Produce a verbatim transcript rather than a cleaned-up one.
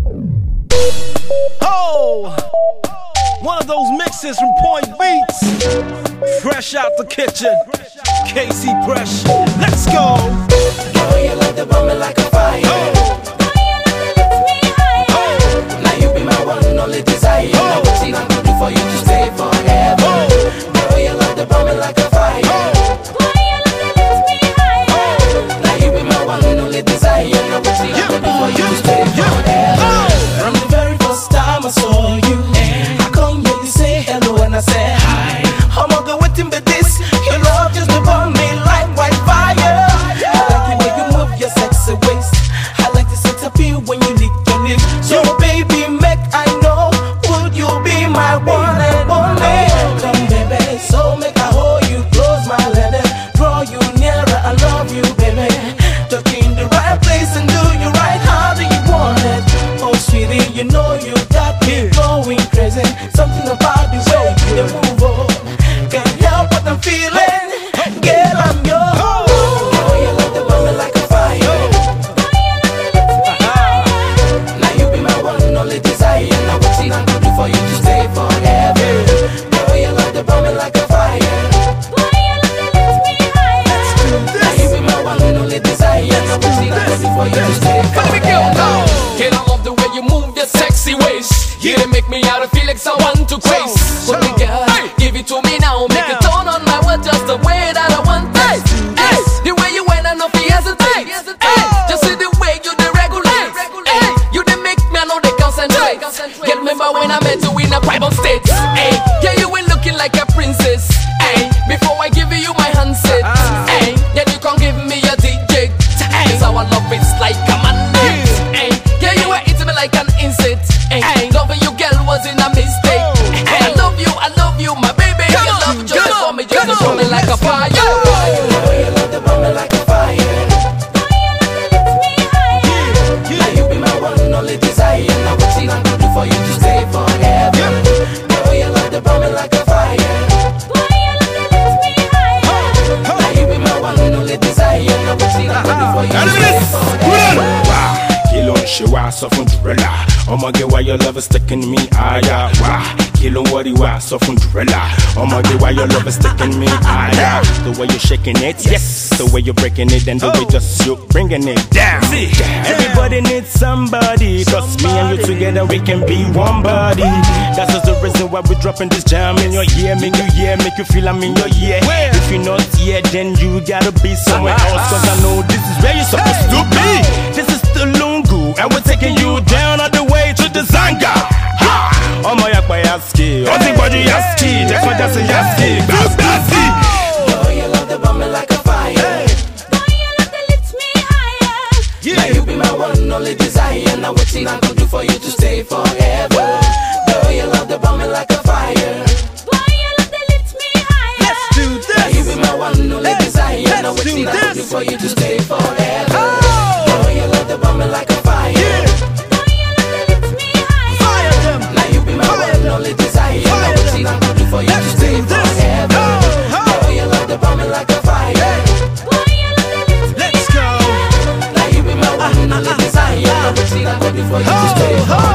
Oh, one of those mixes from Point Beats, fresh out the kitchen. K C Fresh, let's go. Girl, you love to burn me like a fire. Oh. Girl, you love to lift me higher. Now you be my one and only desire. Oh. Now what's it I'm gonna do for you to stay forever? Oh. Girl, you love to burn me like a fire. Oh. Girl, you love to lift me higher. Now you be my one and only desire. Now what's it I'm gonna do for you to stay forever? From the very first time I saw you, I come here to say hello and I say hi. I'm not going waiting but this. Your love just to burn me like white fire. I like the way you move your sexy waist. I like the sex appeal when you lick your lips. So baby, make I know, would you be my one and only? Come baby, so make I hold you close, my lady. Draw you nearer, I love you, baby. Touch you in the right place and do you right. How do you want it? Oh sweetie, you know you got me going crazy. Something about the way you move on. Can't help what I'm feeling. Girl, I'm yours. Girl, you love to burn me like a fire. Now you be my one and only desire. Now what's it I'm gonna do for you to stay forever? Girl, you love to burn me like a fire. Now you be my one and only desire. Now what's it I'm gonna do for you to stay forever? Kid, I love the way you move your sexy waist. You done make me out of feel like someone to grace. Put me girl, give it to me now. Make it turn on my world just the way that I want it. Hey, the way you went, I know fi hesitate. Hey, just see the way you dey regulate. Hey, you dey make me, I know they concentrate. Get remember when I met you in a private state. Hey, yeah, you were looking like a princess. Hey, before I give you my handset. Hey, then you can't give me your D J. Hey, so I love it's like a mandate. Hey, yeah, you were eating me like an insect. Hey, loving you, girl, wasn't a mistake. Hey, I love you, I love you, my baby. Your love just for me, just for me like a fire. Girl, you love to burn me like a fire. Now you be my one and only desire. Now what's it I'm gonna do for you to stay forever? Girl, you love to burn me like a fire. Now you be my one and only desire. Now what's it I'm gonna do for you to stay forever? Kill on she wa so fun drella. I'ma get why your love is sticking me aya. Wah, kill on what he wa so fun drella. I'ma get why your love is sticking me aya. The way you're shaking it, yes. The way you're breaking it, and the way just you bringing it down. See, everybody needs somebody. Cause me and you together we can be one body. That's just the reason why we're dropping this jam in your ear, make you hear, make you feel I'm in your ear. If you're not here, then you gotta be somewhere else. Cause I know this is where you're supposed to be. This is the Lungu, and we're taking you down all the way to the Zanga. Ha! Oh my yakba yaski, oh the body yaski, just what that's a yaski. Girl, you love to burn me like a fire. Now you be my one and only desire. Now what's it I'm gonna do for you to stay forever? Girl, you love to burn me like a fire. Let's do this. Now you be my one and only desire. Now what's it I'm gonna do for you to stay forever? Girl, you love to burn me like a fire. Fire them. Now you be my one and only desire. Now what's it I'm gonna do for you to stay forever? Girl, you love to burn me like a fire. Let's go. Now you be my one and only desire. Now what's it I'm gonna do for you to stay forever?